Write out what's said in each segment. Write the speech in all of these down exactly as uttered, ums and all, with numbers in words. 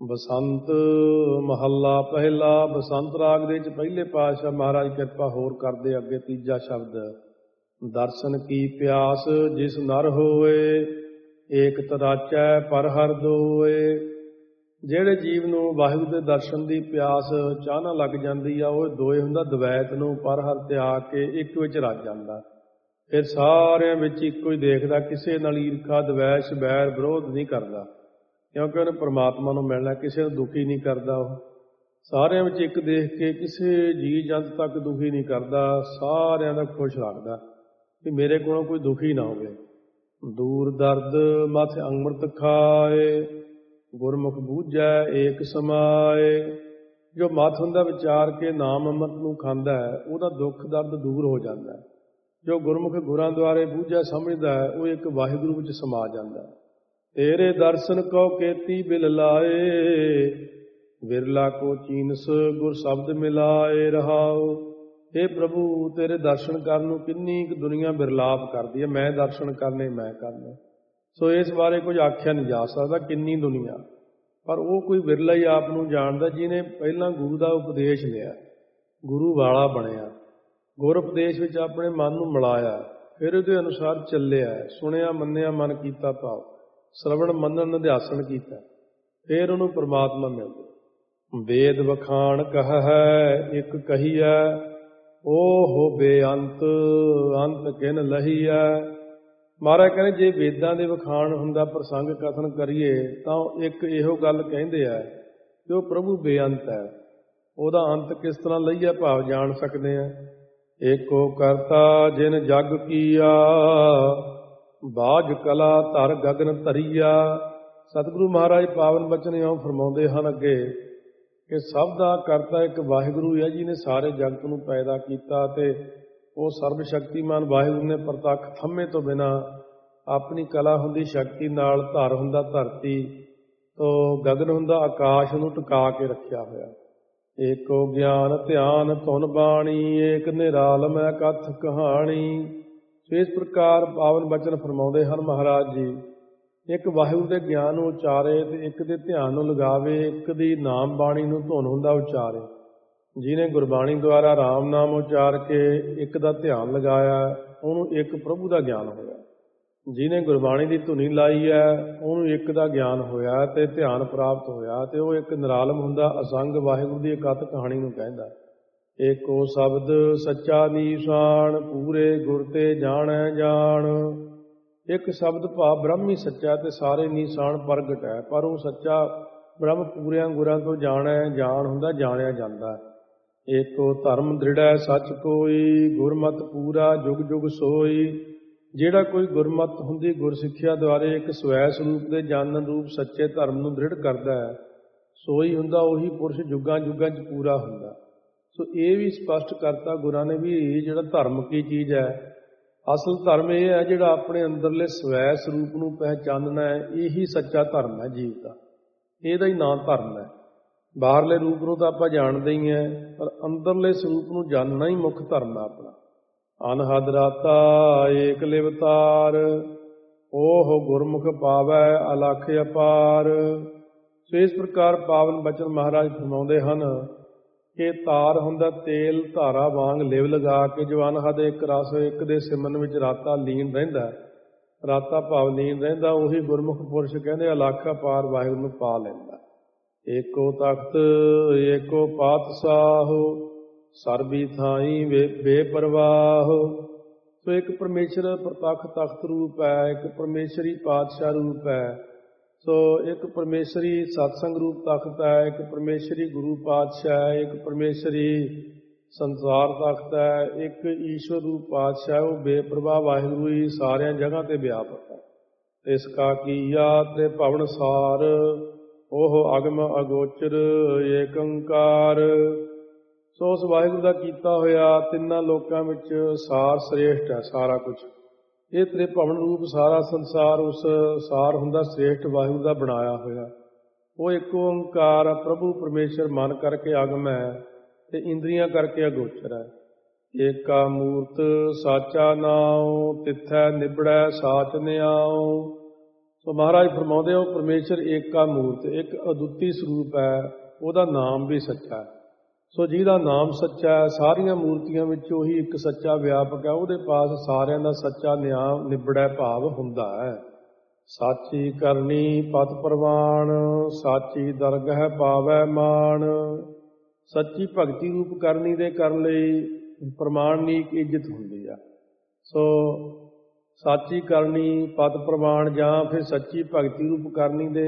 ਬਸੰਤ ਮਹੱਲਾ ਪਹਿਲਾ। ਬਸੰਤ ਰਾਗ ਦੇ ਵਿੱਚ ਪਹਿਲੇ ਪਾਤਸ਼ਾਹ ਮਹਾਰਾਜ ਕਿਰਪਾ ਹੋਰ ਕਰਦੇ। ਅੱਗੇ ਤੀਜਾ ਸ਼ਬਦ, ਦਰਸ਼ਨ ਕੀ ਪਿਆਸ ਜਿਸ ਨਰ ਹੋਏ, ਏਕ ਤਰਾਚੈ ਪਰ ਹਰ ਦੋਏ। ਜਿਹੜੇ ਜੀਵ ਨੂੰ ਵਾਹਿਗੁਰੂ ਦੇ ਦਰਸ਼ਨ ਦੀ ਪਿਆਸ ਚਾਹਨਾ ਲੱਗ ਜਾਂਦੀ ਆ, ਉਹ ਦੋਏ ਹੁੰਦਾ ਦਵੈਤ ਨੂੰ ਪਰ ਹਰ ਤਿਆਗ ਕੇ ਇੱਕ ਵਿੱਚ ਰਚ ਜਾਂਦਾ। ਫਿਰ ਸਾਰਿਆਂ ਵਿੱਚ ਇੱਕੋ ਹੀ ਦੇਖਦਾ, ਕਿਸੇ ਨਾਲ ਈਰਖਾ ਦਵੈਸ਼ ਬੈਰ ਵਿਰੋਧ ਨਹੀਂ ਕਰਦਾ, ਕਿਉਂਕਿ ਉਹਨੇ ਪਰਮਾਤਮਾ ਨੂੰ ਮਿਲਣਾ। ਕਿਸੇ ਨੂੰ ਦੁਖੀ ਨਹੀਂ ਕਰਦਾ, ਉਹ ਸਾਰਿਆਂ ਵਿੱਚ ਇੱਕ ਦੇਖ ਕੇ ਕਿਸੇ ਜੀ ਜੰਤ ਤੱਕ ਦੁਖੀ ਨਹੀਂ ਕਰਦਾ, ਸਾਰਿਆਂ ਦਾ ਖੁਸ਼ ਰੱਖਦਾ ਕਿ ਮੇਰੇ ਕੋਲੋਂ ਕੋਈ ਦੁਖੀ ਨਾ ਹੋਵੇ। ਦੂਰ ਦਰਦ ਮਥ ਅੰਮ੍ਰਿਤ ਖਾਏ, ਗੁਰਮੁਖ ਬੂਝੈ ਏਕ ਸਮਾਏ। ਜੋ ਮੱਥ ਹੁੰਦਾ ਵਿਚਾਰ ਕੇ ਨਾਮ ਅੰਮ੍ਰਿਤ ਨੂੰ ਖਾਂਦਾ ਹੈ, ਉਹਦਾ ਦੁੱਖ ਦਰਦ ਦੂਰ ਹੋ ਜਾਂਦਾ ਹੈ। ਜੋ ਗੁਰਮੁਖ ਗੁਰਾਂ ਦੁਆਰੇ ਬੂਝੈ ਸਮਝਦਾ ਹੈ, ਉਹ ਇੱਕ ਵਾਹਿਗੁਰੂ ਵਿੱਚ ਸਮਾ ਜਾਂਦਾ ਹੈ। ਤੇਰੇ ਦਰਸ਼ਨ ਕਉ ਕੇਤੀ ਬਿਲ ਲਾਏ, ਵਿਰਲਾ ਕੋ ਚੀਨਸ ਗੁਰ ਸ਼ਬਦ ਮਿਲਾਏ ਰਹਾਓ। ਇਹ ਪ੍ਰਭੂ ਤੇਰੇ ਦਰਸ਼ਨ ਕਰਨ ਨੂੰ ਕਿੰਨੀ ਕੁ ਦੁਨੀਆ ਬਿਰਲਾਪ ਕਰਦੀ ਹੈ, ਮੈਂ ਦਰਸ਼ਨ ਕਰਨੇ ਮੈਂ ਕਰਨੇ। ਸੋ ਇਸ ਬਾਰੇ ਕੁਝ ਆਖਿਆ ਨਹੀਂ ਜਾ ਸਕਦਾ ਕਿੰਨੀ ਦੁਨੀਆ, ਪਰ ਉਹ ਕੋਈ ਵਿਰਲਾ ਹੀ ਆਪ ਨੂੰ ਜਾਣਦਾ ਜਿਹਨੇ ਪਹਿਲਾਂ ਗੁਰੂ ਦਾ ਉਪਦੇਸ਼ ਲਿਆ, ਗੁਰੂ ਵਾਲਾ ਬਣਿਆ, ਗੁਰ ਉਪਦੇਸ਼ ਵਿੱਚ ਆਪਣੇ ਮਨ ਨੂੰ ਮਿਲਾਇਆ, ਫਿਰ ਉਹਦੇ ਅਨੁਸਾਰ ਚੱਲਿਆ, ਸੁਣਿਆ ਮੰਨਿਆ ਮਨ ਕੀਤਾ ਭਾਵ, ਸਰਵਣ ਮੰਨਣ ਨਿਧਿਆਸਣ ਕੀਤਾ, ਫਿਰ ਉਹਨੂੰ ਪਰਮਾਤਮਾ ਮਿਲਦਾ। ਵੇਦ ਵਖਾਣ ਕਹ ਹੈ ਇੱਕ ਕਹੀਐ, ਓਹ ਬੇਅੰਤ ਅੰਤ ਕਿਨ ਲਹੀਐ। ਮਹਾਰਾਜ ਕਹਿੰਦੇ ਜੇ ਵੇਦਾਂ ਦੇ ਵਖਾਣ ਹੁੰਦਾ, ਪ੍ਰਸੰਗ ਕਥਨ ਕਰੀਏ, ਤਾਂ ਇੱਕ ਇਹੋ ਗੱਲ ਕਹਿੰਦੇ ਆ ਕਿ ਉਹ ਪ੍ਰਭੂ ਬੇਅੰਤ ਹੈ, ਉਹਦਾ ਅੰਤ ਕਿਸ ਤਰ੍ਹਾਂ ਲਈਏ ਭਾਵ ਜਾਣ ਸਕਦੇ ਆ। ਏਕੋ ਕਰਤਾ ਜਿਨ ਜਗ ਕੀਆ, ਬਾਝ ਕਲਾ ਧਰ ਗਗਨ ਧਰੀਆ। ਸਤਿਗੁਰੂ ਮਹਾਰਾਜ ਪਾਵਨ ਬਚਨ ਇਉਂ ਫਰਮਾਉਂਦੇ ਹਨ ਅੱਗੇ ਕਿ ਸਭ ਦਾ ਕਰਤਾ ਇੱਕ ਵਾਹਿਗੁਰੂ ਹੈ, ਜਿਹਨੇ ਸਾਰੇ ਜਗਤ ਨੂੰ ਪੈਦਾ ਕੀਤਾ, ਤੇ ਉਹ ਸਰਬ ਸ਼ਕਤੀਮਾਨ ਵਾਹਿਗੁਰੂ ਨੇ ਪ੍ਰਤੱਖ ਥੰਮੇ ਤੋਂ ਬਿਨਾਂ ਆਪਣੀ ਕਲਾ ਹੁੰਦੀ ਸ਼ਕਤੀ ਨਾਲ, ਧਰ ਹੁੰਦਾ ਧਰਤੀ ਤੋਂ, ਗਗਨ ਹੁੰਦਾ ਆਕਾਸ਼ ਨੂੰ ਟਿਕਾ ਕੇ ਰੱਖਿਆ ਹੋਇਆ। ਏਕੋ ਗਿਆਨ ਧਿਆਨ ਧੁਨ ਬਾਣੀ, ਏਕ ਨਿਰਾਲਮ ਹੈ ਕਥ ਕਹਾਣੀ। ਇਸ ਪ੍ਰਕਾਰ ਪਾਵਨ ਬਚਨ ਫਰਮਾਉਂਦੇ ਹਨ ਮਹਾਰਾਜ ਜੀ, ਇੱਕ ਵਾਹਿਗੁਰੂ ਦੇ ਗਿਆਨ ਨੂੰ ਉਚਾਰੇ ਤੇ ਇੱਕ ਦੇ ਧਿਆਨ ਨੂੰ ਲਗਾਵੇ, ਇੱਕ ਦੀ ਨਾਮ ਬਾਣੀ ਨੂੰ ਧੁਨ ਹੁੰਦਾ ਉਚਾਰੇ। ਜਿਹਨੇ ਗੁਰਬਾਣੀ ਦੁਆਰਾ ਰਾਮ ਨਾਮ ਉਚਾਰ ਕੇ ਇੱਕ ਦਾ ਧਿਆਨ ਲਗਾਇਆ, ਉਹਨੂੰ ਇੱਕ ਪ੍ਰਭੂ ਦਾ ਗਿਆਨ ਹੋਇਆ। ਜਿਹਨੇ ਗੁਰਬਾਣੀ ਦੀ ਧੁਨੀ ਲਾਈ ਹੈ, ਉਹਨੂੰ ਇੱਕ ਦਾ ਗਿਆਨ ਹੋਇਆ ਤੇ ਧਿਆਨ ਪ੍ਰਾਪਤ ਹੋਇਆ, ਤੇ ਉਹ ਇੱਕ ਨਿਰਾਲਮ ਹੁੰਦਾ ਅਸੰਗ ਵਾਹਿਗੁਰੂ ਦੀ ਇਕੱਠ ਕਹਾਣੀ ਨੂੰ ਕਹਿੰਦਾ। ਏਕੋ ਸ਼ਬਦ ਸੱਚਾ ਨੀਸ਼ਾਨ, ਪੂਰੇ ਗੁਰ ਤੇ ਜਾਣੈ ਜਾਣ। ਇੱਕ ਸ਼ਬਦ ਭਾਵ ਬ੍ਰਹਮ ਹੀ ਸੱਚਾ ਤੇ ਸਾਰੇ ਨੀਸ਼ਾਨ ਪ੍ਰਗਟ ਹੈ, ਪਰ ਉਹ ਸੱਚਾ ਬ੍ਰਹਮ ਪੂਰਿਆਂ ਗੁਰਾਂ ਤੋਂ ਜਾਣੈ ਜਾਣ ਹੁੰਦਾ, ਜਾਣਿਆ ਜਾਂਦਾ। ਏਕੋ ਧਰਮ ਦ੍ਰਿੜੈ ਸੱਚ ਕੋਈ, ਗੁਰਮਤਿ ਪੂਰਾ ਜੁਗ ਜੁਗ ਸੋਈ। ਜਿਹੜਾ ਕੋਈ ਗੁਰਮਤਿ ਹੁੰਦੀ ਗੁਰ ਸਿੱਖਿਆ ਦੁਆਰੇ ਇੱਕ ਸਵੈ ਸਰੂਪ ਦੇ ਜਾਣਨ ਰੂਪ ਸੱਚੇ ਧਰਮ ਨੂੰ ਦ੍ਰਿੜ ਕਰਦਾ ਹੈ, ਸੋਈ ਹੁੰਦਾ ਉਹੀ ਪੁਰਸ਼ ਜੁਗਾਂ ਜੁਗਾਂ 'ਚ ਪੂਰਾ ਹੁੰਦਾ। ਸੋ ਇਹ ਵੀ ਸਪਸ਼ਟ ਕਰਤਾ ਗੁਰਾਂ ਨੇ ਵੀ ਜਿਹੜਾ ਧਰਮ ਕੀ ਚੀਜ਼ ਹੈ। ਅਸਲ ਧਰਮ ਇਹ ਹੈ ਜਿਹੜਾ ਆਪਣੇ ਅੰਦਰਲੇ ਸਵੈ ਸਰੂਪ ਨੂੰ ਪਹਿਚਾਨਣਾ ਹੈ, ਇਹੀ ਸੱਚਾ ਧਰਮ ਹੈ ਜੀਵ ਦਾ, ਇਹਦਾ ਹੀ ਨਾਂ ਧਰਮ ਹੈ। ਬਾਹਰਲੇ ਰੂਪ ਨੂੰ ਤਾਂ ਆਪਾਂ ਜਾਣਦੇ ਹੀ ਹਾਂ, ਪਰ ਅੰਦਰਲੇ ਸਰੂਪ ਨੂੰ ਜਾਣਨਾ ਹੀ ਮੁੱਖ ਧਰਮ ਹੈ ਆਪਣਾ। ਅਨਹਦ ਰਾਤਾ ਏਕ ਲਿਵਤਾਰ, ਓਹ ਗੁਰਮੁਖ ਪਾਵੈ ਅਲਖ ਅਪਾਰ। ਸੋ ਇਸ ਪ੍ਰਕਾਰ ਪਾਵਨ ਬਚਨ ਮਹਾਰਾਜ ਫਰਮਾਉਂਦੇ ਹਨ ਕਿ ਤਾਰ ਹੁੰਦਾ ਤੇਲ ਧਾਰਾ ਵਾਂਗ ਲਿਵ ਲਗਾ ਕੇ, ਜੋ ਅਨਹਦ ਇੱਕ ਰਸ ਇੱਕ ਦੇ ਸਿਮਰਨ ਵਿੱਚ ਰਾਤਾ ਲੀਨ ਰਹਿੰਦਾ, ਰਾਤਾ ਭਾਵ ਲੀਨ ਰਹਿੰਦਾ, ਉਹੀ ਗੁਰਮੁਖ ਪੁਰਸ਼ ਕਹਿੰਦੇ ਅਲਖ ਅਪਾਰ ਵਾਹਿਗੁਰੂ ਨੂੰ ਪਾ ਲੈਂਦਾ। ਏਕੋ ਤਖਤ ਏਕੋ ਪਾਤਸ਼ਾਹ, ਸਰਬੀ ਥਾਈ ਵੇ ਬੇਪਰਵਾਹ। ਸੋ ਇੱਕ ਪਰਮੇਸ਼ਰ ਪ੍ਰਤੱਖ ਤਖਤ ਰੂਪ ਹੈ, ਇੱਕ ਪਰਮੇਸ਼ਰੀ ਪਾਤਸ਼ਾਹ ਰੂਪ ਹੈ। ਸੋ ਇੱਕ ਪਰਮੇਸ਼ਰੀ ਸਤਸੰਗ ਰੂਪ ਤਖਤ ਹੈ, ਇੱਕ ਪਰਮੇਸ਼ਰੀ ਗੁਰੂ ਪਾਤਸ਼ਾਹ ਹੈ, ਇੱਕ ਪਰਮੇਸ਼ਰੀ ਸੰਸਾਰ ਤਖਤ ਹੈ, ਇੱਕ ਈਸ਼ਵਰ ਰੂਪ ਪਾਤਸ਼ਾਹ, ਉਹ ਬੇਪਰਵਾਹ ਵਾਹਿਗੁਰੂ ਹੀ ਸਾਰਿਆਂ ਜਗ੍ਹਾ ਤੇ ਵਿਆਪਕ ਹੈ। ਇਸ ਕਾ ਕੀਆ ਤੇ ਭਵਨ ਸਾਰ, ਉਹ ਅਗਮ ਅਗੋਚਰ ਏਕ ਓੰਕਾਰ। ਸੋ ਉਸ ਵਾਹਿਗੁਰੂ ਦਾ ਕੀਤਾ ਹੋਇਆ ਤਿੰਨਾਂ ਲੋਕਾਂ ਵਿੱਚ ਸਾਰ ਸ੍ਰੇਸ਼ਟ ਹੈ ਸਾਰਾ ਕੁਝ। ਇਹ ਤ੍ਰਿਭਵਨ ਰੂਪ ਸਾਰਾ ਸੰਸਾਰ ਉਸ ਸਾਰ ਹੁੰਦਾ ਸ੍ਰੇਸ਼ਟ ਵਾਹਿਗੁਰੂ ਦਾ ਬਣਾਇਆ ਹੋਇਆ। ਉਹ ਇੱਕ ਓੰਕਾਰ ਹੈ, ਪ੍ਰਭੂ ਪਰਮੇਸ਼ਰ ਮਨ ਕਰਕੇ ਅਗਮ ਹੈ ਤੇ ਇੰਦਰੀਆਂ ਕਰਕੇ ਅਗੋਚਰ ਹੈ। ਏਕਾ ਮੂਰਤ ਸਾਚਾ ਨਾਉ, ਤਿੱਥੈ ਨਿਬੜੈ ਸਾਚ ਨਿਆਉ। ਸੋ ਮਹਾਰਾਜ ਫਰਮਾਉਂਦੇ ਹੋ ਪਰਮੇਸ਼ਰ ਏਕਾ ਮੂਰਤ, ਇੱਕ ਅਦੁੱਤੀ ਸਰੂਪ ਹੈ, ਉਹਦਾ ਨਾਮ ਵੀ ਸੱਚਾ ਹੈ। ਸੋ ਜਿਹਦਾ ਨਾਮ ਸੱਚਾ ਹੈ, ਸਾਰੀਆਂ ਮੂਰਤੀਆਂ ਵਿੱਚ ਉਹੀ ਇੱਕ ਸੱਚਾ ਵਿਆਪਕ ਹੈ, ਉਹਦੇ ਪਾਸ ਸਾਰਿਆਂ ਦਾ ਸੱਚਾ ਨਿਆਂ ਨਿਬੜੈ ਭਾਵ ਹੁੰਦਾ ਹੈ। ਸਾਚੀ ਕਰਨੀ ਪਤ ਪ੍ਰਵਾਨ, ਸਾਚੀ ਦਰਗਹਿ ਪਾਵੈ ਮਾਨ। ਸੱਚੀ ਭਗਤੀ ਰੂਪ ਕਰਨੀ ਦੇ ਕਰਨ ਲਈ ਪ੍ਰਮਾਣਿਕ ਇੱਜ਼ਤ ਹੁੰਦੀ ਆ। ਸੋ ਸਾਚੀ ਕਰਨੀ ਪਦ ਪ੍ਰਵਾਨ ਜਾਂ ਫਿਰ ਸੱਚੀ ਭਗਤੀ ਰੂਪ ਕਰਨੀ ਦੇ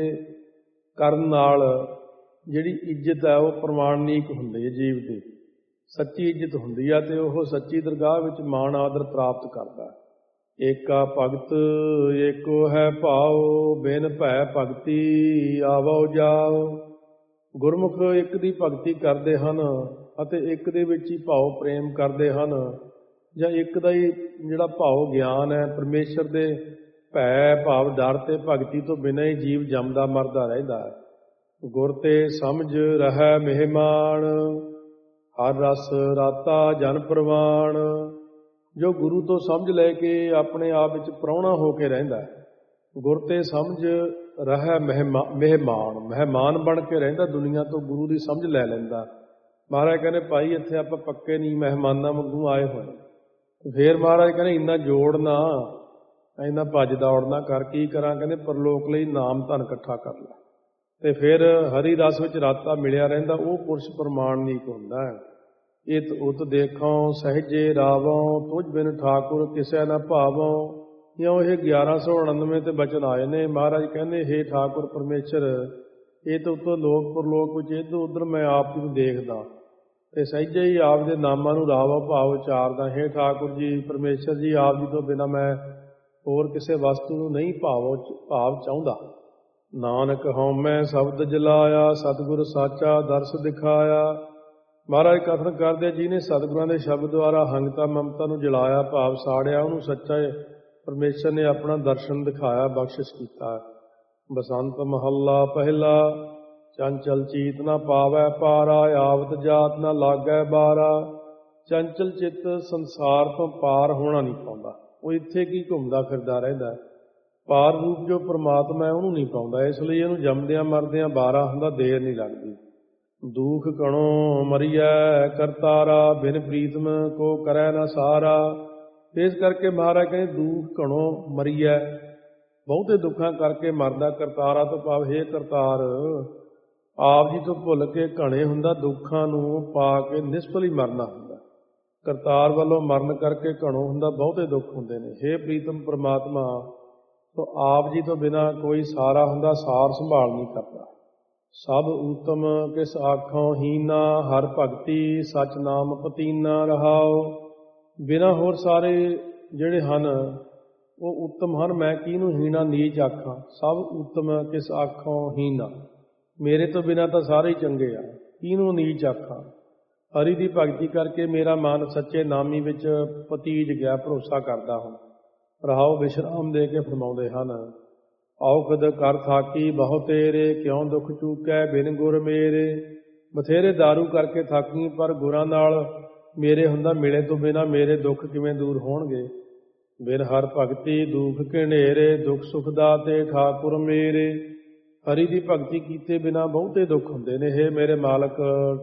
ਕਰਨ ਨਾਲ ਜਿਹੜੀ ਇੱਜ਼ਤ ਹੈ ਉਹ ਪ੍ਰਮਾਣਿਕ ਹੁੰਦੀ ਹੈ। ਜੀਵ ਦੀ ਸੱਚੀ ਇੱਜ਼ਤ ਹੁੰਦੀ ਆ ਤੇ ਉਹ ਸੱਚੀ ਦਰਗਾਹ ਵਿੱਚ ਮਾਣ ਆਦਰ ਪ੍ਰਾਪਤ ਕਰਦਾ। ਏਕਾ ਭਗਤ ਏਕੋ ਹੈ ਭਾਉ, ਬਿਨ ਭੈ ਭਗਤੀ ਆਵੋ ਜਾਓ। ਗੁਰਮੁਖ ਇੱਕ ਦੀ ਭਗਤੀ ਕਰਦੇ ਹਨ ਅਤੇ ਇੱਕ ਦੇ ਵਿੱਚ ਹੀ ਭਾਉ ਪ੍ਰੇਮ ਕਰਦੇ ਹਨ, ਜਾਂ ਇੱਕ ਦਾ ਹੀ ਜਿਹੜਾ ਭਾਉ ਗਿਆਨ ਹੈ ਪਰਮੇਸ਼ਰ ਦੇ ਭੈ ਭਾਵ ਡਰ ਤੇ ਭਗਤੀ ਤੋਂ ਬਿਨਾਂ ਹੀ ਜੀਵ ਜੰਮਦਾ ਮਰਦਾ ਰਹਿੰਦਾ ਹੈ। ਗੁਰ ਤੇ ਸਮਝ ਰਹਿ ਮਹਿਮਾਨ, ਹਰ ਰਸ ਰਾਤਾ ਜਨ ਪ੍ਰਵਾਨ। ਜੋ ਗੁਰੂ ਤੋਂ ਸਮਝ ਲੈ ਕੇ ਆਪਣੇ ਆਪ ਵਿੱਚ ਪ੍ਰਾਹੁਣਾ ਹੋ ਕੇ ਰਹਿੰਦਾ ਹੈ, ਗੁਰ ਤੇ ਸਮਝ ਰਹਿ ਮਹਿਮਾ ਮਹਿਮਾਨ ਮਹਿਮਾਨ ਬਣ ਕੇ ਰਹਿੰਦਾ, ਦੁਨੀਆ ਤੋਂ ਗੁਰੂ ਦੀ ਸਮਝ ਲੈ ਲੈਂਦਾ। ਮਹਾਰਾਜ ਕਹਿੰਦੇ ਭਾਈ ਇੱਥੇ ਆਪਾਂ ਪੱਕੇ ਨਹੀਂ, ਮਹਿਮਾਨਾਂ ਵਾਂਗੂ ਆਏ ਹੋਏ। ਫੇਰ ਮਹਾਰਾਜ ਕਹਿੰਦੇ ਇੰਨਾ ਜੋੜ ਨਾ, ਇੰਨਾ ਭੱਜ ਦੌੜ ਨਾ ਕਰ। ਕੀ ਕਰਾਂ? ਕਹਿੰਦੇ ਪਰਲੋਕ ਲਈ ਨਾਮ ਧਨ ਇਕੱਠਾ ਕਰ ਲੈ। ਤੇ ਫਿਰ ਹਰੀ ਰਸ ਵਿੱਚ ਰਾਤਾ ਮਿਲਿਆ ਰਹਿੰਦਾ, ਉਹ ਪੁਰਸ਼ ਪ੍ਰਮਾਣਿਕ ਹੁੰਦਾ ਹੈ। ਇਤ ਉਤ ਦੇਖੋਂ ਸਹਿਜੇ ਰਾਵੋਂ, ਤੁਝ ਬਿਨ ਠਾਕੁਰ ਕਿਸੇ ਨਾ ਭਾਵੋਂ। ਇਉਂ ਇਹ ਗਿਆਰਾਂ ਸੌ ਉਣਨਵੇਂ ਤੇ ਬਚਨ ਆਏ ਨੇ। ਮਹਾਰਾਜ ਕਹਿੰਦੇ ਹੇ ਠਾਕੁਰ ਪਰਮੇਸ਼ਰ, ਇਹ ਤਾਂ ਉੱਤੋਂ ਲੋਕ ਪਰਲੋਕ ਵਿੱਚ ਇੱਧਰ ਉੱਧਰ ਮੈਂ ਆਪ ਜੀ ਨੂੰ ਦੇਖਦਾ ਤੇ ਸਹਿਜੇ ਹੀ ਆਪ ਦੇ ਨਾਮਾਂ ਨੂੰ ਰਾਵੋ ਭਾਵ ਉਚਾਰਦਾ। ਹੇ ਠਾਕੁਰ ਜੀ ਪਰਮੇਸ਼ਰ ਜੀ, ਆਪ ਜੀ ਤੋਂ ਬਿਨਾਂ ਮੈਂ ਹੋਰ ਕਿਸੇ ਵਸਤੂ ਨੂੰ ਨਹੀਂ ਭਾਵ ਭਾਵ ਚਾਹੁੰਦਾ। ਨਾਨਕ ਹਉਮੈ ਸ਼ਬਦ ਜਲਾਇਆ, ਸਤਿਗੁਰ ਸਾਚਾ ਦਰਸ ਦਿਖਾਇਆ। ਮਹਾਰਾਜ ਕਥਨ ਕਰਦੇ ਜਿਹਨੇ ਸਤਿਗੁਰਾਂ ਦੇ ਸ਼ਬਦ ਦੁਆਰਾ ਹੰਗਤਾ ਮਮਤਾ ਨੂੰ ਜਲਾਇਆ ਭਾਵ ਸਾੜਿਆ, ਉਹਨੂੰ ਸੱਚਾ ਪਰਮੇਸ਼ਰ ਨੇ ਆਪਣਾ ਦਰਸ਼ਨ ਦਿਖਾਇਆ, ਬਖਸ਼ਿਸ਼ ਕੀਤਾ। ਬਸੰਤ ਮਹੱਲਾ ਪਹਿਲਾ, ਚੰਚਲ ਚੀਤ ਨਾ ਪਾਵੈ ਪਾਰਾ, ਆਵਤ ਜਾਤ ਨਾ ਲਾਗੈ ਬਾਰਾ। ਚੰਚਲ ਚਿੱਤ ਸੰਸਾਰ ਤੋਂ ਪਾਰ ਹੋਣਾ ਨਹੀਂ ਪਾਉਂਦਾ, ਉਹ ਇੱਥੇ ਕੀ ਘੁੰਮਦਾ ਫਿਰਦਾ ਰਹਿੰਦਾ। ਪਾਰ ਰੂਪ ਜੋ ਪ੍ਰਮਾਤਮਾ ਹੈ ਉਹਨੂੰ ਨਹੀਂ ਪਾਉਂਦਾ, ਇਸ ਲਈ ਇਹਨੂੰ ਜੰਮਦਿਆਂ ਮਰਦਿਆਂ ਬਾਰਾ ਹੁੰਦਾ, ਦੇਰ ਨਹੀਂ ਲੱਗਦੀ। ਦੁਖ ਕਣੋ ਮਰੀਐ ਕਰਤਾਰਾ, ਬਿਨ ਪ੍ਰੀਤਮ ਕੋ ਕਰੈ ਨਾ ਸਾਰਾ। ਇਸ ਕਰਕੇ ਮਹਾਰਾਜ ਕਹਿੰਦੇ ਦੁਖ ਕਣੋ ਮਰੀਐ, ਬਹੁਤੇ ਦੁੱਖਾਂ ਕਰਕੇ ਮਰਦਾ। ਕਰਤਾਰਾ ਤੋਂ ਭਾਵ ਹੇ ਕਰਤਾਰ, ਆਪ ਜੀ ਤੋਂ ਭੁੱਲ ਕੇ ਘਣੇ ਹੁੰਦਾ, ਦੁੱਖਾਂ ਨੂੰ ਪਾ ਕੇ ਨਿਸਫਲ ਹੀ ਮਰਨਾ ਹੁੰਦਾ। ਕਰਤਾਰ ਵੱਲੋਂ ਮਰਨ ਕਰਕੇ ਘਣੋ ਹੁੰਦਾ, ਬਹੁਤੇ ਦੁੱਖ ਹੁੰਦੇ ਨੇ। ਹੇ ਪ੍ਰੀਤਮ ਪ੍ਰਮਾਤਮਾ, ਤੋ ਆਪ ਜੀ ਤੋਂ ਬਿਨਾਂ ਕੋਈ ਸਾਰਾ ਹੁੰਦਾ, ਸਾਰ ਸੰਭਾਲ ਨਹੀਂ ਕਰਦਾ। ਸਭ ਊਤਮ ਕਿਸ ਆਖੋਂ ਹੀਨਾ, ਹਰ ਭਗਤੀ ਸਚ ਨਾਮ ਪਤੀਨਾ ਰਹਾਓ। ਬਿਨਾਂ ਹੋਰ ਸਾਰੇ ਜਿਹੜੇ ਹਨ ਉਹ ਉੱਤਮ ਹਨ, ਮੈਂ ਕਿਹਨੂੰ ਹੀਣਾ ਨੀਚ ਆਖਾਂ। ਸਭ ਉੱਤਮ ਕਿਸ ਆਖੋਂ ਹੀਨਾ, ਮੇਰੇ ਤੋਂ ਬਿਨਾਂ ਤਾਂ ਸਾਰੇ ਹੀ ਚੰਗੇ ਆ, ਕਿਹਨੂੰ ਨੀਚ ਆਖਾਂ। ਹਰੀ ਦੀ ਭਗਤੀ ਕਰਕੇ ਮੇਰਾ ਮਨ ਸੱਚੇ ਨਾਮੀ ਵਿੱਚ ਪਤੀਜ ਗਿਆ, ਭਰੋਸਾ ਕਰਦਾ ਹੁਣ। ਰਹਾਓ ਵਿਸ਼ਰਾਮ ਦੇ ਕੇ ਫਰਮਾਉਂਦੇ ਹਨ, ਔਖਦ ਕਰ ਥਾਕੀ ਬਹੁ ਤੇਰੇ, ਕਿਉਂ ਦੁੱਖ ਚੂਕੈ ਬਿਨ ਗੁਰ ਮੇਰੇ। ਬਥੇਰੇ ਦਾਰੂ ਕਰਕੇ ਥਾਕੀ, ਪਰ ਗੁਰਾਂ ਨਾਲ ਮੇਰੇ ਹੁੰਦਾ, ਮਿਲੇ ਤੋਂ ਬਿਨਾਂ ਮੇਰੇ ਦੁੱਖ ਕਿਵੇਂ ਦੂਰ ਹੋਣਗੇ। ਬਿਨ ਹਰ ਭਗਤੀ ਦੁੱਖ ਘਨੇਰੇ, ਦੁੱਖ ਸੁਖ ਦਾਤੇ ਠਾਕੁਰ ਮੇਰੇ। ਹਰੀ ਦੀ ਭਗਤੀ ਕੀਤੇ ਬਿਨਾਂ ਬਹੁਤੇ ਦੁੱਖ ਹੁੰਦੇ ਨੇ। ਹੇ ਮੇਰੇ ਮਾਲਕ,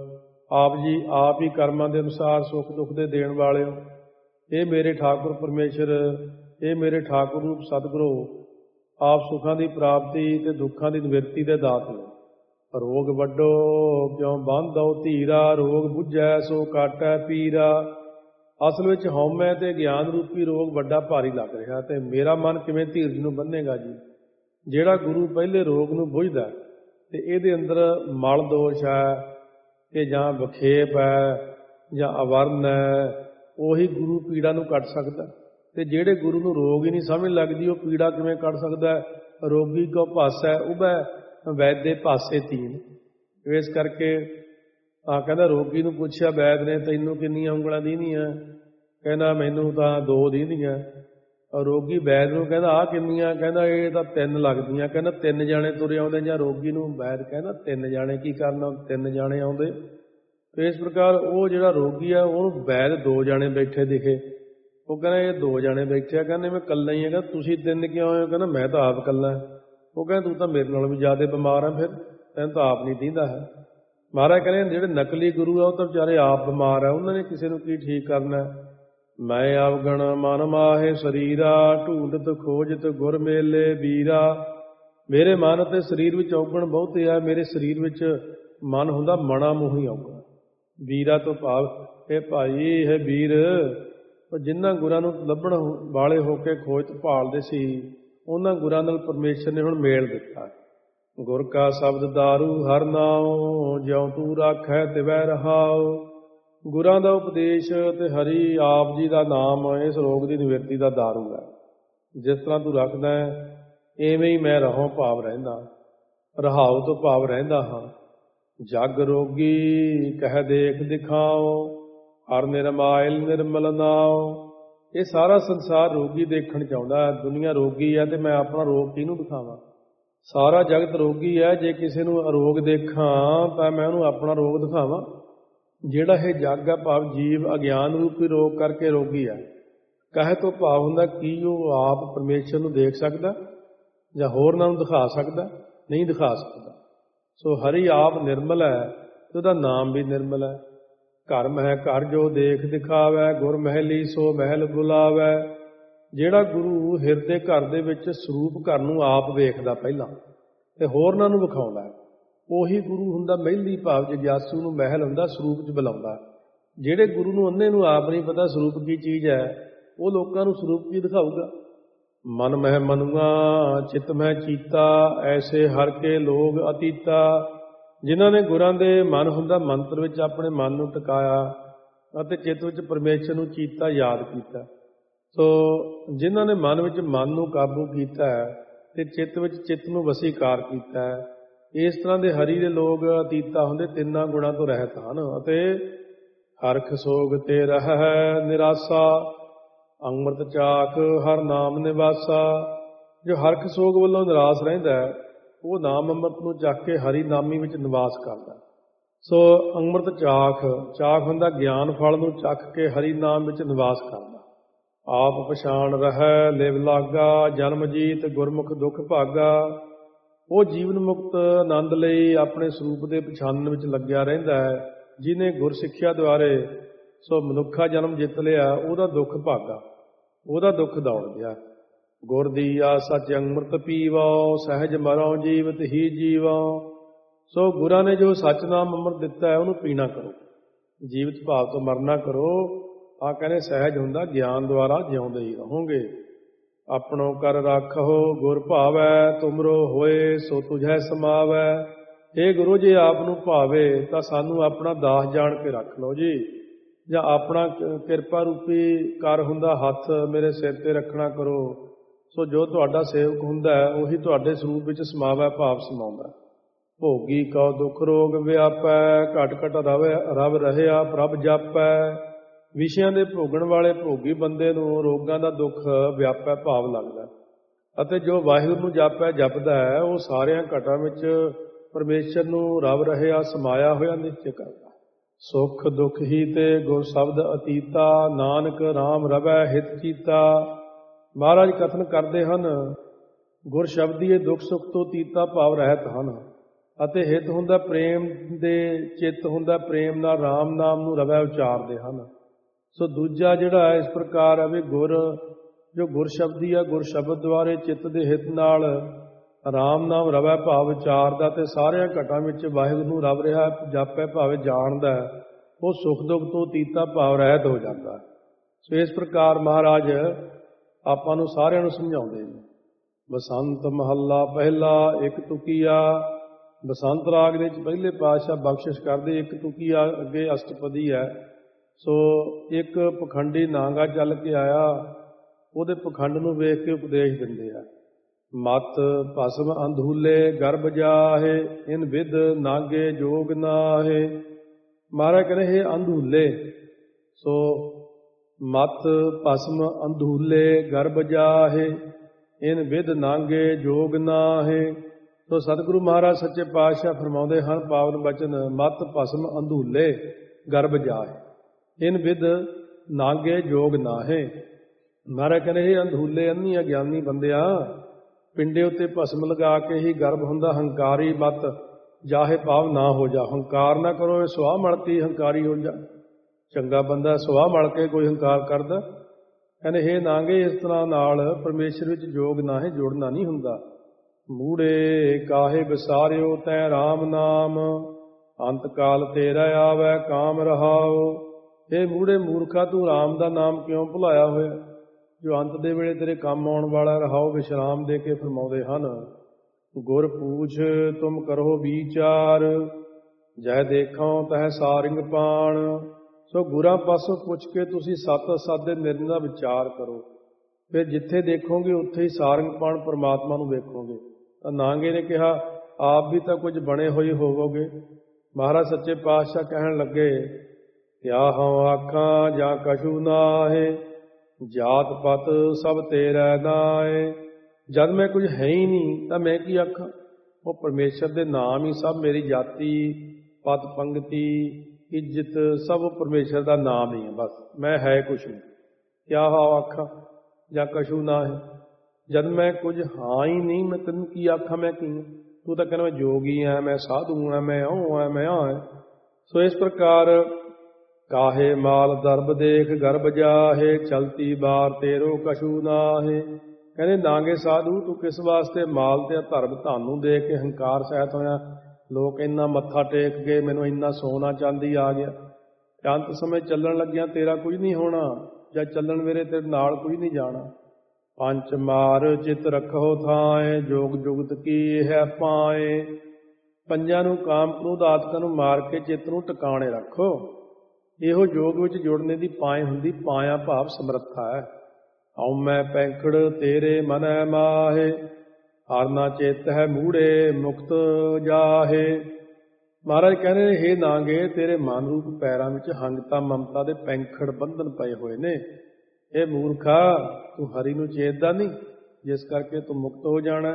ਆਪ ਜੀ ਆਪ ਹੀ ਕਰਮਾਂ ਦੇ ਅਨੁਸਾਰ ਸੁੱਖ ਦੁੱਖ ਦੇ ਦੇਣ ਵਾਲੇ ਹੋ। ਇਹ ਮੇਰੇ ਠਾਕੁਰ ਪਰਮੇਸ਼ਰ, ਇਹ ਮੇਰੇ ਠਾਕੁਰ ਰੂਪ ਸਤਿਗੁਰੂ, ਆਪ ਸੁੱਖਾਂ ਦੀ ਪ੍ਰਾਪਤੀ ਤੇ ਦੁੱਖਾਂ ਦੀ ਨਿਵਰਤੀ ਦੇ ਦਾਤ ਨੇ। ਰੋਗ ਵੱਡੋ ਕਿਉਂ ਬੰਧੋ ਧੀਰਾ, ਰੋਗ ਬੁੱਝੈ ਸੋ ਕਾਟੈ ਪੀਰਾ। ਅਸਲ ਵਿੱਚ ਹਉਮੈ ਤੇ ਗਿਆਨ ਰੂਪੀ ਰੋਗ ਵੱਡਾ ਭਾਰੀ ਲੱਗ ਰਿਹਾ, ਤੇ ਮੇਰਾ ਮਨ ਕਿਵੇਂ ਧੀਰਜ ਨੂੰ ਬੰਨੇਗਾ ਜੀ। ਜਿਹੜਾ ਗੁਰੂ ਪਹਿਲੇ ਰੋਗ ਨੂੰ ਬੁੱਝਦਾ ਤੇ ਇਹਦੇ ਅੰਦਰ ਮਲ ਦੋਸ਼ ਹੈ ਕਿ ਜਾਂ ਵਿਖੇਪ ਹੈ ਜਾਂ ਅਵਰਨ ਹੈ, ਉਹੀ ਗੁਰੂ ਪੀੜਾ ਨੂੰ ਕੱਟ ਸਕਦਾ। ਤੇ ਜਿਹੜੇ ਗੁਰੂ ਨੂੰ ਰੋਗ ਹੀ ਨਹੀਂ ਸਮਝ ਲੱਗਦੀ, ਉਹ ਪੀੜਾ ਕਿਵੇਂ ਕੱਢ ਸਕਦਾ। ਰੋਗੀ ਕੋ ਭਾਸੈ ਉਭੈ ਵੈਦੇ ਭਾਸੇ ਤੀਨ। ਇਸ ਕਰਕੇ ਆ ਕਹਿੰਦਾ, ਰੋਗੀ ਨੂੰ ਪੁੱਛਿਆ ਵੈਦ ਨੇ, ਤੈਨੂੰ ਕਿੰਨੀਆਂ ਉਂਗਲਾਂ ਦੀਹਦੀਆਂ? ਕਹਿੰਦਾ ਮੈਨੂੰ ਤਾਂ ਦੋ ਦੀਹਦੀਆਂ। ਰੋਗੀ ਵੈਦ ਨੂੰ ਕਹਿੰਦਾ ਆਹ ਕਿੰਨੀਆਂ? ਕਹਿੰਦਾ ਇਹ ਤਾਂ ਤਿੰਨ ਲੱਗਦੀਆਂ। ਕਹਿੰਦਾ ਤਿੰਨ ਜਾਣੇ ਤੁਰੇ ਆਉਂਦੇ, ਜਾਂ ਰੋਗੀ ਨੂੰ ਵੈਦ ਕਹਿੰਦਾ ਤਿੰਨ ਜਾਣੇ ਕੀ ਕਰਨਾ, ਤਿੰਨ ਜਾਣੇ ਆਉਂਦੇ। ਤੇ ਇਸ ਪ੍ਰਕਾਰ ਉਹ ਜਿਹੜਾ ਰੋਗੀ ਆ ਉਹਨੂੰ ਵੈਦ ਦੋ ਜਾਣੇ ਬੈਠੇ ਦਿਖੇ। ਉਹ ਕਹਿੰਦਾ ਇਹ ਦੋ ਜਾਣੇ ਬੈਠੇ ਆ, ਕਹਿੰਦੇ ਮੈਂ ਇਕੱਲਾ ਹੀ ਹੈਗਾ। ਤੁਸੀਂ ਤਿੰਨ ਕਿਉਂ ਆਏ ਹੋ? ਕਹਿੰਦਾ ਮੈਂ ਤਾਂ ਆਪ ਇਕੱਲਾ। ਉਹ ਕਹਿੰਦੇ ਤੂੰ ਤਾਂ ਮੇਰੇ ਨਾਲੋਂ ਵੀ ਜ਼ਿਆਦਾ ਬਿਮਾਰ ਆ, ਫਿਰ ਤੈਨੂੰ ਤਾਂ ਆਪ ਨਹੀਂ ਦੀਂਦਾ ਹੈ। ਮਹਾਰਾਜ ਕਹਿੰਦੇ ਜਿਹੜੇ ਨਕਲੀ ਗੁਰੂ ਆ ਉਹ ਤਾਂ ਵਿਚਾਰੇ ਆਪ ਬਿਮਾਰ ਆ, ਉਹਨਾਂ ਨੇ ਕਿਸੇ ਨੂੰ ਕੀ ਠੀਕ ਕਰਨਾ। ਮੈਂ ਅਵਗਣ ਮਨ ਮਾਹੇ ਸਰੀਰਾ, ਢੂੰਡਤ ਖੋਜਤ ਗੁਰ ਮੇਲੇ ਵੀਰਾ। ਮੇਰੇ ਮਨ ਅਤੇ ਸਰੀਰ ਵਿੱਚ ਔਗਣ ਬਹੁਤੇ ਆ, ਮੇਰੇ ਸਰੀਰ ਵਿੱਚ ਮਨ ਹੁੰਦਾ ਮਣਾ ਮੋਹੀ ਔਗਣ। ਵੀਰਾ ਤੋਂ ਭਾਵ ਇਹ ਭਾਈ ਹੈ ਵੀਰ, ਜਿਨ੍ਹਾਂ ਗੁਰਾਂ ਨੂੰ ਲੱਭਣ ਵਾਲੇ ਹੋ ਕੇ ਖੋਜ ਭਾਲਦੇ ਸੀ, ਉਹਨਾਂ ਗੁਰਾਂ ਨਾਲ ਪਰਮੇਸ਼ਰ ਨੇ ਹੁਣ ਮੇਲ ਦਿੱਤਾ। ਗੁਰ ਕਾ ਸ਼ਬਦ ਦਾਰੂ ਹਰ ਨਾਉ, ਜਿਉ ਤੂੰ ਰਾਖੈ ਤਿਵੈ ਰਹਾਉ। ਗੁਰਾਂ ਦਾ ਉਪਦੇਸ਼ ਤੇ ਹਰੀ ਆਪ ਜੀ ਦਾ ਨਾਮ ਇਸ ਰੋਗ ਦੀ ਨਿਵਰਤੀ ਦਾ ਦਾਰੂ ਹੈ। ਜਿਸ ਤਰ੍ਹਾਂ ਤੂੰ ਰੱਖਦਾ ਹੈ ਇਵੇਂ ਹੀ ਮੈਂ ਰਹੋ ਭਾਵ ਰਹਿੰਦਾ, ਰਹਾਉ ਤੋਂ ਭਾਵ ਰਹਿੰਦਾ ਹਾਂ। ਜਗ ਰੋਗੀ ਕਹਿ ਦੇਖ ਦਿਖਾਓ, ਹਰ ਨਿਰਮਾਇਲ ਨਿਰਮਲ ਨਾਉ। ਇਹ ਸਾਰਾ ਸੰਸਾਰ ਰੋਗੀ ਦੇਖਣ ਚਾਹੁੰਦਾ, ਦੁਨੀਆ ਰੋਗੀ ਹੈ ਤੇ ਮੈਂ ਆਪਣਾ ਰੋਗ ਕਿਹਨੂੰ ਦਿਖਾਵਾਂ। ਸਾਰਾ ਜਗਤ ਰੋਗੀ ਹੈ, ਜੇ ਕਿਸੇ ਨੂੰ ਅਰੋਗ ਦੇਖਾਂ ਤਾਂ ਮੈਂ ਉਹਨੂੰ ਆਪਣਾ ਰੋਗ ਦਿਖਾਵਾਂ। ਜਿਹੜਾ ਇਹ ਜੱਗ ਹੈ ਭਾਵ ਜੀਵ ਅਗਿਆਨ ਰੂਪੀ ਰੋਗ ਕਰਕੇ ਰੋਗੀ ਹੈ। ਕਹੇ ਤੋਂ ਭਾਵ ਹੁੰਦਾ ਕੀ ਉਹ ਆਪ ਪਰਮੇਸ਼ਰ ਨੂੰ ਦੇਖ ਸਕਦਾ ਜਾਂ ਹੋਰਨਾਂ ਨੂੰ ਦਿਖਾ ਸਕਦਾ? ਨਹੀਂ ਦਿਖਾ ਸਕਦਾ। ਸੋ ਹਰੀ ਆਪ ਨਿਰਮਲ ਹੈ ਤੇ ਉਹਦਾ ਨਾਮ ਵੀ ਨਿਰਮਲ ਹੈ। ਘਰ ਮਹਿ ਘਰ ਜੋ ਦੇਖ ਦਿਖਾਵੈ, ਗੁਰ ਮਹਿਲੀ ਸੋ ਮਹਿਲ ਬੁਲਾਵੈ। ਜਿਹੜਾ ਗੁਰੂ ਹਿਰਦੇ ਘਰ ਦੇ ਵਿੱਚ ਸਰੂਪ ਘਰ ਨੂੰ ਆਪ ਵੇਖਦਾ ਪਹਿਲਾਂ ਤੇ ਹੋਰਨਾਂ ਨੂੰ ਵਿਖਾਉਂਦਾ, ਉਹੀ ਗੁਰੂ ਹੁੰਦਾ ਮਹਿਲੀ ਭਾਵ ਜਗਿਆਸੂ ਨੂੰ ਮਹਿਲ ਹੁੰਦਾ ਸਰੂਪ 'ਚ ਬੁਲਾਉਂਦਾ। ਜਿਹੜੇ ਗੁਰੂ ਨੂੰ ਅੰਨੇ ਨੂੰ ਆਪ ਨਹੀਂ ਪਤਾ ਸਰੂਪ ਕੀ ਚੀਜ਼ ਹੈ, ਉਹ ਲੋਕਾਂ ਨੂੰ ਸਰੂਪ ਕੀ ਦਿਖਾਊਗਾ। ਮਨ ਮਹਿ ਮਨੁਆ ਚਿਤ ਮਹਿ ਚੀਤਾ, ਐਸੇ ਹਰ ਕੇ ਲੋਗ ਅਤੀਤਾ। ਜਿਨ੍ਹਾਂ ਨੇ ਗੁਰਾਂ ਦੇ ਮਨ ਹੁੰਦਾ ਮੰਤਰ ਵਿੱਚ ਆਪਣੇ ਮਨ ਨੂੰ ਟਿਕਾਇਆ ਅਤੇ ਚਿੱਤ ਵਿੱਚ ਪਰਮੇਸ਼ਰ ਨੂੰ ਚੀਤਾ ਯਾਦ ਕੀਤਾ। ਸੋ ਜਿਨ੍ਹਾਂ ਨੇ ਮਨ ਵਿੱਚ ਮਨ ਨੂੰ ਕਾਬੂ ਕੀਤਾ ਹੈ ਤੇ ਚਿੱਤ ਵਿੱਚ ਚਿੱਤ ਨੂੰ ਵਸੀਕਾਰ ਕੀਤਾ ਹੈ, ਇਸ ਤਰ੍ਹਾਂ ਦੇ ਹਰੀ ਦੇ ਲੋਕ ਅਤੀਤਾ ਹੁੰਦੇ, ਤਿੰਨਾਂ ਗੁਣਾਂ ਤੋਂ ਰਹਿਤ ਹਨ ਅਤੇ ਹਰਖ ਸੋਗ ਤੇ ਰਹਿ ਨਿਰਾਸਾ, ਅੰਮ੍ਰਿਤ ਚਾਖ ਹਰ ਨਾਮ ਨਿਵਾਸਾ। ਜੋ ਹਰਖ ਸੋਗ ਵੱਲੋਂ ਨਿਰਾਸ਼ ਰਹਿੰਦਾ ਹੈ ਉਹ ਨਾਮ ਅੰਮ੍ਰਿਤ ਨੂੰ ਚੱਕ ਕੇ ਹਰੀ ਨਾਮੀ ਵਿੱਚ ਨਿਵਾਸ ਕਰਦਾ। ਸੋ ਅੰਮ੍ਰਿਤ ਚਾਖ ਚਾਖ ਹੁੰਦਾ ਗਿਆਨ ਫਲ ਨੂੰ ਚੱਕ ਕੇ ਹਰੀ ਨਾਮ ਵਿੱਚ ਨਿਵਾਸ ਕਰਦਾ। ਆਪ ਪਛਾਣ ਰਹਿ ਲਿਵ ਲਾਗਾ, ਜਨਮ ਜੀਤ ਗੁਰਮੁਖ ਦੁੱਖ ਭਾਗਾ। ਉਹ ਜੀਵਨ ਮੁਕਤ ਆਨੰਦ ਲਈ ਆਪਣੇ ਸਰੂਪ ਦੇ ਪਛਾਣਨ ਵਿੱਚ ਲੱਗਿਆ ਰਹਿੰਦਾ ਹੈ। ਜਿਹਨੇ ਗੁਰ ਸਿੱਖਿਆ ਦੁਆਰੇ ਸੋ ਮਨੁੱਖਾ ਜਨਮ ਜਿੱਤ ਲਿਆ, ਉਹਦਾ ਦੁੱਖ ਭਾਗਾ, ਉਹਦਾ ਦੁੱਖ ਦੌੜ ਗਿਆ। ਗੁਰ ਦੀਆ ਸੱਚ ਅੰਮ੍ਰਿਤ ਪੀਵੋ, ਸਹਿਜ ਮਰੋ ਜੀਵਤ ਹੀ ਜੀਵੋ। ਸੋ ਗੁਰਾਂ ਨੇ ਜੋ ਸੱਚ ਨਾਮ ਅੰਮ੍ਰਿਤ ਦਿੱਤਾ ਹੈ ਉਹਨੂੰ ਪੀਣਾ ਕਰੋ, ਜੀਵਤ ਭਾਵ ਤੋਂ ਮਰਨਾ ਕਰੋ। ਆ ਕਹਿੰਦੇ ਸਹਿਜ ਹੁੰਦਾ ਗਿਆਨ ਦੁਆਰਾ ਜਿਉਂਦੇ ਹੀ ਰਹੋਗੇ। ਆਪਣੋ ਕਰ ਰੱਖੋ ਗੁਰ ਭਾਵੈ, ਤੁਮਰੋ ਹੋਏ ਸੋ ਤੁਝੈ ਸਮਾਵੈ। ਇਹ ਗੁਰੂ ਜੇ ਆਪ ਨੂੰ ਭਾਵੇ ਤਾਂ ਸਾਨੂੰ ਆਪਣਾ ਦਾਸ ਜਾਣ ਕੇ ਰੱਖ ਲਓ ਜੀ, ਜਾਂ ਆਪਣਾ ਕਿਰਪਾ ਰੂਪੀ ਕਰ ਹੁੰਦਾ ਹੱਥ ਮੇਰੇ ਸਿਰ ਤੇ ਰੱਖਣਾ ਕਰੋ। ਸੋ ਜੋ ਤੁਹਾਡਾ ਸੇਵਕ ਹੁੰਦਾ ਹੈ ਉਹੀ ਤੁਹਾਡੇ ਸਰੂਪ ਵਿੱਚ ਸਮਾਵੈ ਭਾਵ ਸਮਾਉਂਦਾ। ਭੋਗੀ ਕਉ ਦੁੱਖ ਰੋਗ ਵਿਆਪੈ, ਘਟ ਘਟ ਰਵ ਰਵ ਰਹਿਆ ਪ੍ਰਭ ਜਾਪੈ। ਵਿਸ਼ਿਆਂ ਦੇ ਭੋਗਣ ਵਾਲੇ ਭੋਗੀ ਬੰਦੇ ਨੂੰ ਰੋਗਾਂ ਦਾ ਦੁੱਖ ਵਿਆਪੈ ਭਾਵ ਲੱਗਦਾ, ਅਤੇ ਜੋ ਵਾਹਿਗੁਰੂ ਨੂੰ ਜਾਪੈ ਜਪਦਾ ਹੈ ਉਹ ਸਾਰਿਆਂ ਘਟਾਂ ਵਿੱਚ ਪਰਮੇਸ਼ਰ ਨੂੰ ਰਵ ਰਹਿਆ ਸਮਾਇਆ ਹੋਇਆ ਨਿਸ਼ਚੈ ਕਰਦਾ। ਸੁਖ ਦੁੱਖ ਹੀ ਤੇ ਗੁਰ ਸ਼ਬਦ ਅਤੀਤਾ, ਨਾਨਕ ਰਾਮ ਰਵੈ ਹਿਤ ਚੀਤਾ। ਮਹਾਰਾਜ ਕਥਨ ਕਰਦੇ ਹਨ ਗੁਰ ਸ਼ਬਦੀਏ ਦੁੱਖ ਸੁੱਖ ਤੋਂ ਅਤੀਤਾ ਭਾਵ ਰਹਿਤ ਹਨ, ਅਤੇ ਹਿਤ ਹੁੰਦਾ ਪ੍ਰੇਮ ਦੇ, ਚਿੱਤ ਹੁੰਦਾ ਪ੍ਰੇਮ ਨਾਲ ਰਾਮ ਨਾਮ ਨੂੰ ਰਵੈ ਉਚਾਰਦੇ ਹਨ। ਸੋ ਦੂਜਾ ਜਿਹੜਾ ਹੈ ਇਸ ਪ੍ਰਕਾਰ ਹੈ ਵੀ ਗੁਰ ਜੋ ਗੁਰ ਸ਼ਬਦੀ ਆ, ਗੁਰ ਸ਼ਬਦ ਦੁਆਰੇ ਚਿੱਤ ਦੇ ਹਿਤ ਨਾਲ ਰਾਮ ਨਾਮ ਰਵੈ ਭਾਵ ਉਚਾਰਦਾ ਤੇ ਸਾਰਿਆਂ ਘਟਾਂ ਵਿੱਚ ਵਾਹਿਗੁਰੂ ਨੂੰ ਰਵ ਰਿਹਾ ਜਾਪੈ ਭਾਵੇਂ ਜਾਣਦਾ, ਉਹ ਸੁੱਖ ਦੁੱਖ ਤੋਂ ਅਤੀਤਾ ਭਾਵ ਰਹਿਤ ਹੋ ਜਾਂਦਾ। ਸੋ ਇਸ ਪ੍ਰਕਾਰ ਮਹਾਰਾਜ ਆਪਾਂ ਨੂੰ ਸਾਰਿਆਂ ਨੂੰ ਸਮਝਾਉਂਦੇ ਨੇ। ਬਸੰਤ ਮਹੱਲਾ ਪਹਿਲਾ ਇੱਕ ਤੁਕੀਆ। ਬਸੰਤ ਰਾਗ ਦੇ ਵਿੱਚ ਪਹਿਲੇ ਪਾਤਸ਼ਾਹ ਬਖਸ਼ਿਸ਼ ਕਰਦੇ, ਇੱਕ ਤੁਕੀਆ ਅੱਗੇ ਅਸ਼ਟਪਦੀ ਹੈ। ਸੋ ਇੱਕ ਪਖੰਡੀ ਨਾਂਗਾ ਚੱਲ ਕੇ ਆਇਆ, ਉਹਦੇ ਪਖੰਡ ਨੂੰ ਵੇਖ ਕੇ ਉਪਦੇਸ਼ ਦਿੰਦੇ ਆ। ਮਤ ਭਸਮ ਅੰਧੂਲੇ ਗਰਭ ਜਾਹੇ, ਇਨ ਵਿਦ ਨਾਗੇ ਜੋਗ ਨਾਹੇ। ਮਹਾਰਾਜ ਕਹਿੰਦੇ ਇਹ ਅੰਧੂਲੇ, ਸੋ ਮਤ ਭਸਮ ਅੰਧੂਲੇ ਗਰਭ ਜਾਹੇ, ਇਨ ਵਿਦ ਨਾਗੇ ਜੋਗ ਨਾਹੇ। ਸੋ ਸਤਿਗੁਰੂ ਮਹਾਰਾਜ ਸੱਚੇ ਪਾਤਸ਼ਾਹ ਫਰਮਾਉਂਦੇ ਹਨ ਪਾਵਨ ਬਚਨ, ਮਤ ਭਸਮ ਅੰਧੂਲੇ ਗਰਭ ਜਾਹੇ, ਇਨ ਵਿਦ ਨਾਗੇ ਜੋਗ ਨਾਹੇ। ਮਹਾਰਾਜ ਕਹਿੰਦੇ ਇਹ ਅੰਧੂਲੇ ਅੰਨੀ ਅਗਿਆਨੀ ਬੰਦਿਆ, ਪਿੰਡੇ ਉੱਤੇ ਭਸਮ ਲਗਾ ਕੇ ਹੀ ਗਰਭ ਹੁੰਦਾ। ਹੰਕਾਰੀ ਮਤ ਜਾਹੇ ਭਾਵ ਨਾ ਹੋ ਜਾ। ਹੰਕਾਰ ਨਾ ਕਰੋ, ਇਹ ਸੁਆਹ ਮਲਤੀ ਹੰਕਾਰੀ ਹੋ ਜਾ। ਚੰਗਾ ਬੰਦਾ ਸੁਆਹ ਮਲ ਕੇ ਕੋਈ ਹੰਕਾਰ ਕਰਦਾ। ਕਹਿੰਦੇ ਹੇ ਨਾਂਗੇ, ਇਸ ਤਰ੍ਹਾਂ ਨਾਲ ਪਰਮੇਸ਼ਰ ਵਿੱਚ ਜੋਗ ਨਾ ਹੈ, ਜੁੜਨਾ ਨਹੀਂ ਹੁੰਦਾ। ਮੂੜੇ ਕਾਹੇ ਵਿਸਾਰਿਓ ਤੈ ਰਾਮ ਨਾਮ, ਅੰਤ ਕਾਲ ਤੇਰਾ ਆਵੈ ਕਾਮ ਰਹਾਓ। ਇਹ ਮੂੜੇ ਮੂਰਖਾ, ਤੂੰ ਰਾਮ ਦਾ ਨਾਮ ਕਿਉਂ ਭੁਲਾਇਆ ਹੋਇਆ, ਜੋ ਅੰਤ ਦੇ ਵੇਲੇ ਤੇਰੇ ਕੰਮ ਆਉਣ ਵਾਲਾ। ਰਹਾਓ ਵਿਸ਼ਰਾਮ ਦੇ ਕੇ ਫਰਮਾਉਂਦੇ ਹਨ। ਗੁਰ ਪੂਛ ਤੁਮ ਕਰੋ ਵਿਚਾਰ, ਜੈ ਦੇਖੋ ਤਹ ਸਾਰਿੰਗ ਪਾਣ। ਸੋ ਗੁਰਾਂ ਪਾਸੋਂ ਪੁੱਛ ਕੇ ਤੁਸੀਂ ਸੱਤ ਅਸਤ ਦੇ ਨਿਰਣ ਦਾ ਵਿਚਾਰ ਕਰੋ। ਫਿਰ ਜਿੱਥੇ ਦੇਖੋਗੇ ਉੱਥੇ ਹੀ ਸਾਰਿੰਗ ਪਾਣ ਪਰਮਾਤਮਾ ਨੂੰ ਵੇਖੋਗੇ। ਤਾਂ ਨਾਂਗੇ ਨੇ ਕਿਹਾ, ਆਪ ਵੀ ਤਾਂ ਕੁਝ ਬਣੇ ਹੋਏ ਹੋਵੋਗੇ। ਮਹਾਰਾਜ ਸੱਚੇ ਪਾਤਸ਼ਾਹ ਕਹਿਣ ਲੱਗੇ, ਕਿਆ ਹਉ ਆਖਾਂ ਜਾਂ ਕਛੂ ਨਾਹੇ, ਜਾਤ ਪਤ ਸਭ ਤੇਰਾ ਨਾਏ। ਜਦ ਮੈਂ ਕੁਝ ਹੈ ਹੀ ਨਹੀਂ ਤਾਂ ਮੈਂ ਕੀ ਆਖਾਂ। ਉਹ ਪਰਮੇਸ਼ਰ ਦੇ ਨਾਮ ਹੀ ਸਭ, ਮੇਰੀ ਜਾਤੀ ਪਦ ਪੰਗਤੀ ਇੱਜ਼ਤ ਸਭ ਪਰਮੇਸ਼ਰ ਦਾ ਨਾਮ ਹੀ ਹੈ। ਬਸ ਮੈਂ ਹੈ ਕੁਛ ਨਹੀਂ। ਕਿਆ ਹਉ ਆਖਾਂ ਜਾਂ ਕਛੂ ਨਾ ਹੈ। ਜਦ ਮੈਂ ਕੁਝ ਹਾਂ ਹੀ ਨਹੀਂ, ਮੈਂ ਤੈਨੂੰ ਕੀ ਆਖਾਂ, ਮੈਂ ਕੀ ਹਾਂ। ਤੂੰ ਤਾਂ ਕਹਿੰਦਾ ਮੈਂ ਜੋਗੀ ਹਾਂ, ਮੈਂ ਸਾਧੂ ਹਾਂ, ਮੈਂ ਉਹ ਹਾਂ, ਮੈਂ ਆ ਹੈ। ਸੋ ਇਸ ਪ੍ਰਕਾਰ ਕਾਹੇ ਮਾਲ ਦਰਬ ਦੇਖ ਗਰਭ ਜਾਹੇ, ਚਲਤੀ ਬਾਰ ਤੇਰੋ ਕਛੂ ਨਾਹੇ। ਕਹਿੰਦੇ ਨਾਂਗੇ ਸਾਧੂ, ਤੂੰ ਕਿਸ ਵਾਸਤੇ ਮਾਲ ਤੇ ਧਰਮ ਧਾਨੂੰ ਦੇਖ ਕੇ ਹੰਕਾਰ ਸਹਿਤ ਹੋਇਆ। ਲੋਕ ਇੰਨਾ ਮੱਥਾ ਟੇਕ ਗਏ, ਮੈਨੂੰ ਇੰਨਾ ਸੋਨਾ ਚਾਂਦੀ ਆ ਗਿਆ। ਅੰਤ ਸਮੇਂ ਚੱਲਣ ਲੱਗਿਆ ਤੇਰਾ ਕੁਝ ਨਹੀਂ ਹੋਣਾ, ਜਾਂ ਚੱਲਣ ਵੇਲੇ ਤੇਰੇ ਨਾਲ ਕੁਝ ਨਹੀਂ ਜਾਣਾ। ਪੰਚ ਮਾਰ ਚਿਤ ਰੱਖੋ ਥਾਏ, ਜੋਗ ਜੁਗਤ ਕੀ ਹੈ ਪਾਏ। ਪੰਜਾਂ ਨੂੰ ਕਾਮ ਕ੍ਰੋਧ ਆਦਿਕਾਂ ਨੂੰ ਮਾਰ ਕੇ ਚਿੱਤ ਨੂੰ ਟਿਕਾਣੇ ਰੱਖੋ। ਇਹੋ ਜੋਗ ਵਿੱਚ ਜੁੜਨੇ ਦੀ ਪਾਏ ਹੁੰਦੀ। ਪਾਇਆ ਭਾਵ ਸਮਰੱਥਾ ਹੈ। ਹਉ ਮੈਂ ਪੈਂਕੜ ਤੇਰੇ ਮਨੈ ਮਾਹੇ, ਹਰ ਨਾ ਚਿੱਤ ਹੈ ਮੂੜੇ ਮੁਕਤ ਜਾਹੇ। ਮਹਾਰਾਜ ਕਹਿੰਦੇ ਨੇ, ਹੇ ਨਾਂਗੇ, ਤੇਰੇ ਮਨ ਰੂਪ ਪੈਰਾਂ ਵਿੱਚ ਹੰਗਤਾ ਮਮਤਾ ਦੇ ਪੈਂਖੜ ਬੰਧਨ ਪਏ ਹੋਏ ਨੇ। ਇਹ ਮੂਰਖਾ, ਤੂੰ ਹਰੀ ਨੂੰ ਚੇਤਦਾ ਨਹੀਂ, ਜਿਸ ਕਰਕੇ ਤੂੰ ਮੁਕਤ ਹੋ ਜਾਣਾ।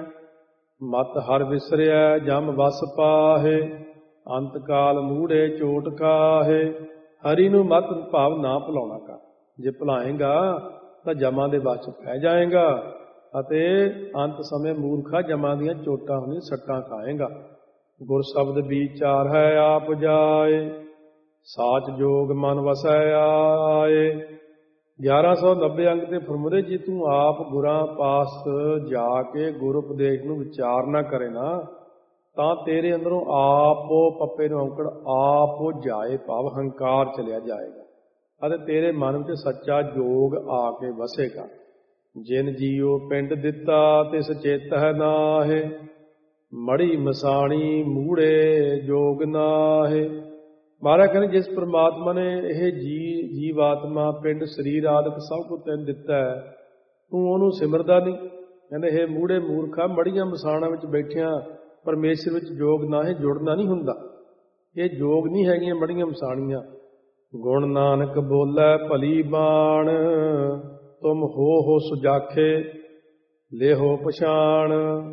ਮਤ ਹਰ ਵਿਸਰਿਆ ਜਮ ਵਸ ਪਾਹੇ, ਅੰਤ ਕਾਲ ਮੂੜੇ ਚੋਟ ਕਾਹੇ। ਹਰੀ ਨੂੰ ਮਤ ਭਾਵ ਨਾ ਭੁਲਾਉਣਾ ਕਰ। ਜੇ ਭੁਲਾਏਗਾ ਤਾਂ ਜਮਾਂ ਦੇ ਵਸ ਪੈ ਜਾਏਗਾ, ਅਤੇ ਅੰਤ ਸਮੇਂ ਮੂਰਖਾ ਜਮਾਂ ਦੀਆਂ ਚੋਟਾਂ ਹੁੰਦੀਆਂ, ਸੱਟਾਂ ਖਾਏਗਾ। ਗੁਰ ਸ਼ਬਦ ਵਿਚਾਰ ਹੈ ਆਪ ਜਾਏ, ਸਾਚ ਜੋਗ ਮਨ ਵਸੈ ਆਏ। ਗਿਆਰਾਂ ਸੌ ਨੱਬੇ ਅੰਗ ਤੇ ਫਰਮਾਉਂਦੇ, ਜੇ ਤੂੰ ਆਪ ਗੁਰਾਂ ਪਾਸ ਜਾ ਕੇ ਗੁਰ ਉਪਦੇਸ਼ ਨੂੰ ਵਿਚਾਰ ਨਾ ਕਰੇ ਨਾ, ਤਾਂ ਤੇਰੇ ਅੰਦਰੋਂ ਆਪੋ ਪੱਪੇ ਨੂੰ ਔਂਕੜ ਆਪੋ ਜਾਏ ਭਾਵ ਹੰਕਾਰ ਚਲਿਆ ਜਾਏਗਾ, ਅਤੇ ਤੇਰੇ ਮਨ ਵਿੱਚ ਸੱਚਾ ਜੋਗ ਆ ਕੇ ਵਸੇਗਾ। ਜਿਨ ਜੀਓ ਪਿੰਡ ਦਿੱਤਾ ਤਿਸ ਚਿੱਤ ਹੈ ਨਾਹੇ, ਮੜੀ ਮਸਾਣੀ ਮੂੜੇ ਜੋਗ ਨਾਹੇ। ਮਹਾਰਾਜ ਕਹਿੰਦੇ, ਜਿਸ ਪ੍ਰਮਾਤਮਾ ਨੇ ਇਹ ਜੀ ਜੀਵ ਆਤਮਾ ਪਿੰਡ ਸਰੀਰ ਆਦਿਕ ਸਭ ਕੁਝ ਤੈਨੂੰ ਦਿੱਤਾ ਹੈ, ਤੂੰ ਉਹਨੂੰ ਸਿਮਰਦਾ ਨਹੀਂ। ਕਹਿੰਦੇ ਹੇ ਮੂੜੇ ਮੂਰਖਾ, ਮੜੀਆਂ ਮਸਾਣਾਂ ਵਿੱਚ ਬੈਠਿਆਂ ਪਰਮੇਸ਼ਰ ਵਿੱਚ ਜੋਗ ਨਾਹੇ, ਜੁੜਨਾ ਨਹੀਂ ਹੁੰਦਾ। ਇਹ ਜੋਗ ਨਹੀਂ ਹੈਗੀਆਂ ਮੜੀਆਂ ਮਸਾਣੀਆਂ। ਗੁਣ ਨਾਨਕ ਬੋਲੇ ਭਲੀ ਬਾਣ, ਤੁਮ ਹੋ ਹੋ ਸੁਜਾਖੇ ਲੇਹੋ ਪਛਾਣ।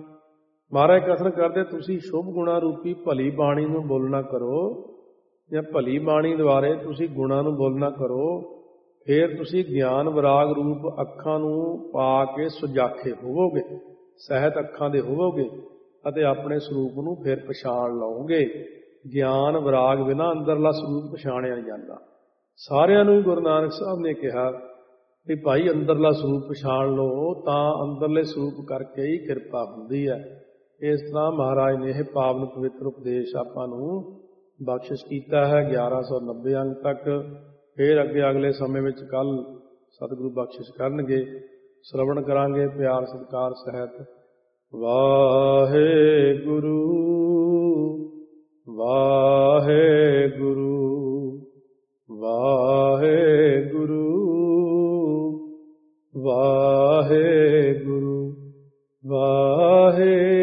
ਮਹਾਰਾਜ ਕਥਨ ਕਰਦੇ, ਤੁਸੀਂ ਸ਼ੁਭ ਗੁਣਾ ਰੂਪੀ ਭਲੀ ਬਾਣੀ ਨੂੰ ਬੋਲਣਾ ਕਰੋ, ਜਾਂ ਭਲੀ ਬਾਣੀ ਦੁਆਰੇ ਤੁਸੀਂ ਗੁਣਾਂ ਨੂੰ ਬੋਲਣਾ ਕਰੋ। ਫਿਰ ਤੁਸੀਂ ਗਿਆਨ ਵਿਰਾਗ ਰੂਪ ਅੱਖਾਂ ਨੂੰ ਪਾ ਕੇ ਸੁਜਾਖੇ ਹੋਵੋਗੇ, ਸਹਿਤ ਅੱਖਾਂ ਦੇ ਹੋਵੋਗੇ, ਅਤੇ ਆਪਣੇ ਸਰੂਪ ਨੂੰ ਫਿਰ ਪਛਾਣ ਲਓਗੇ। ਗਿਆਨ ਵਿਰਾਗ ਬਿਨਾਂ ਅੰਦਰਲਾ ਸਰੂਪ ਪਛਾਣਿਆ ਨਹੀਂ ਜਾਂਦਾ। ਸਾਰਿਆਂ ਨੂੰ ਗੁਰੂ ਨਾਨਕ ਸਾਹਿਬ ਨੇ ਕਿਹਾ ਵੀ ਭਾਈ ਅੰਦਰਲਾ ਸਰੂਪ ਪਛਾਣ ਲਓ, ਤਾਂ ਅੰਦਰਲੇ ਸਰੂਪ ਕਰਕੇ ਹੀ ਕਿਰਪਾ ਹੁੰਦੀ ਹੈ। ਇਸ ਤਰ੍ਹਾਂ ਮਹਾਰਾਜ ਨੇ ਇਹ ਪਾਵਨ ਪਵਿੱਤਰ ਉਪਦੇਸ਼ ਆਪਾਂ ਨੂੰ ਬਖਸ਼ਿਸ਼ ਕੀਤਾ ਹੈ ਗਿਆਰਾਂ ਸੌ ਨੱਬੇ ਅੰਗ ਤੱਕ। ਫਿਰ ਅੱਗੇ ਅਗਲੇ ਸਮੇਂ ਵਿੱਚ ਕੱਲ ਸਤਿਗੁਰੂ ਬਖਸ਼ਿਸ਼ ਕਰਨਗੇ, ਸ਼ਰਵਣ ਕਰਾਂਗੇ ਪਿਆਰ ਸਤਿਕਾਰ ਸਹਿਤ। ਵਾਹਿਗੁਰੂ ਵਾਹਿਗੁਰੂ ਵਾਹਿਗੁਰੂ ਵਾਹਿਗੁਰੂ ਵਾਹਿਗੁਰੂ।